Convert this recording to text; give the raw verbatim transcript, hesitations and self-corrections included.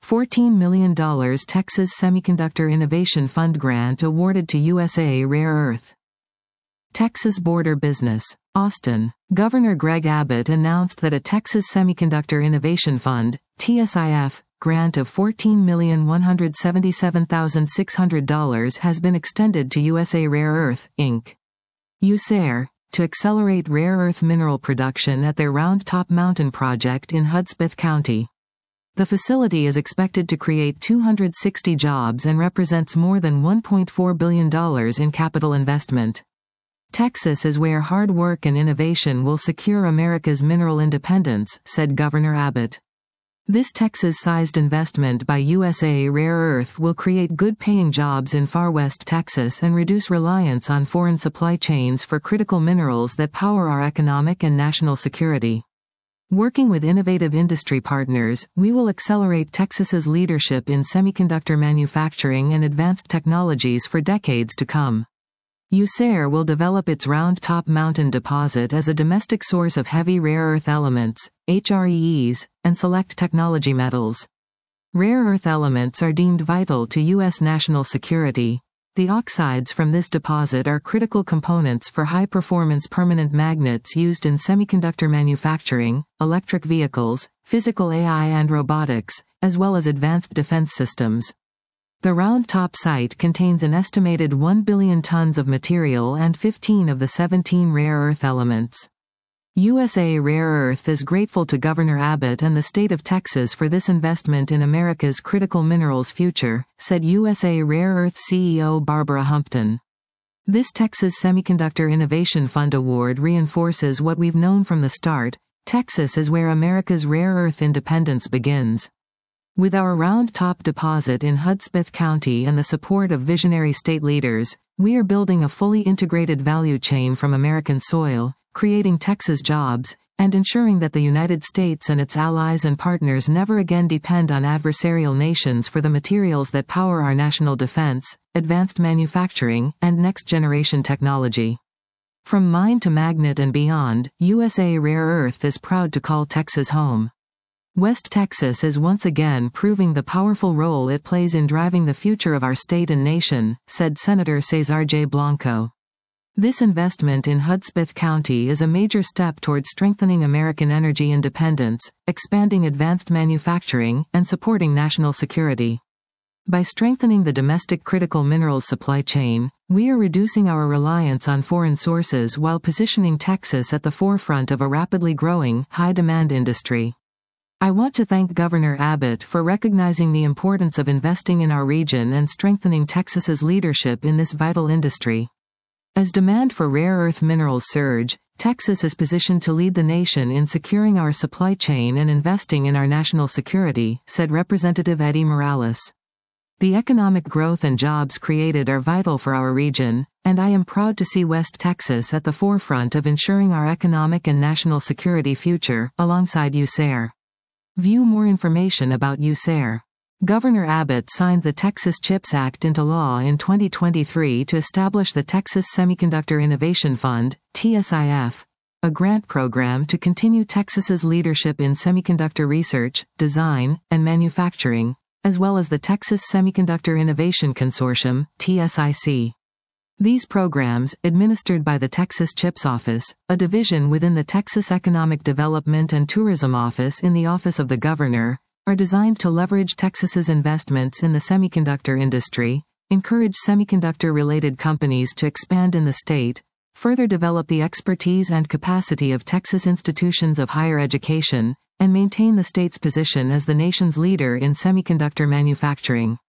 fourteen million dollars Texas Semiconductor Innovation Fund grant awarded to U S A Rare Earth. Texas border business. Austin. Governor Greg Abbott announced that a Texas Semiconductor Innovation Fund, T S I F, grant of fourteen million one hundred seventy-seven thousand six hundred dollars has been extended to U S A Rare Earth, Incorporated. U S A R, to accelerate rare earth mineral production at their Round Top Mountain project in Hudspeth County. The facility is expected to create two hundred sixty jobs and represents more than one point four billion dollars in capital investment. Texas is where hard work and innovation will secure America's mineral independence, said Governor Abbott. This Texas-sized investment by U S A Rare Earth will create good-paying jobs in far west Texas and reduce reliance on foreign supply chains for critical minerals that power our economic and national security. Working with innovative industry partners, we will accelerate Texas's leadership in semiconductor manufacturing and advanced technologies for decades to come. U S A R will develop its Round Top Mountain deposit as a domestic source of heavy rare earth elements, H R E Es, and select technology metals. Rare earth elements are deemed vital to U S national security. The oxides from this deposit are critical components for high-performance permanent magnets used in semiconductor manufacturing, electric vehicles, physical A I and robotics, as well as advanced defense systems. The Round Top site contains an estimated one billion tons of material and fifteen of the seventeen rare earth elements. U S A Rare Earth is grateful to Governor Abbott and the state of Texas for this investment in America's critical minerals future, said U S A Rare Earth C E O Barbara Humpton. This Texas Semiconductor Innovation Fund award reinforces what we've known from the start: Texas is where America's rare earth independence begins. With our Round Top deposit in Hudspeth County and the support of visionary state leaders, we are building a fully integrated value chain from American soil, creating Texas jobs, and ensuring that the United States and its allies and partners never again depend on adversarial nations for the materials that power our national defense, advanced manufacturing, and next-generation technology. From mine to magnet and beyond, U S A Rare Earth is proud to call Texas home. West Texas is once again proving the powerful role it plays in driving the future of our state and nation, said Senator Cesar J. Blanco. This investment in Hudspeth County is a major step toward strengthening American energy independence, expanding advanced manufacturing, and supporting national security. By strengthening the domestic critical minerals supply chain, we are reducing our reliance on foreign sources while positioning Texas at the forefront of a rapidly growing, high-demand industry. I want to thank Governor Abbott for recognizing the importance of investing in our region and strengthening Texas's leadership in this vital industry. As demand for rare earth minerals surge, Texas is positioned to lead the nation in securing our supply chain and investing in our national security, said Representative Eddie Morales. The economic growth and jobs created are vital for our region, and I am proud to see West Texas at the forefront of ensuring our economic and national security future, alongside U S A R. View more information about U S A R. Governor Abbott signed the Texas CHIPS Act into law in twenty twenty-three to establish the Texas Semiconductor Innovation Fund, T S I F, a grant program to continue Texas's leadership in semiconductor research, design, and manufacturing, as well as the Texas Semiconductor Innovation Consortium, T S I C. These programs, administered by the Texas CHIPS Office, a division within the Texas Economic Development and Tourism Office in the Office of the Governor, are designed to leverage Texas's investments in the semiconductor industry, encourage semiconductor-related companies to expand in the state, further develop the expertise and capacity of Texas institutions of higher education, and maintain the state's position as the nation's leader in semiconductor manufacturing.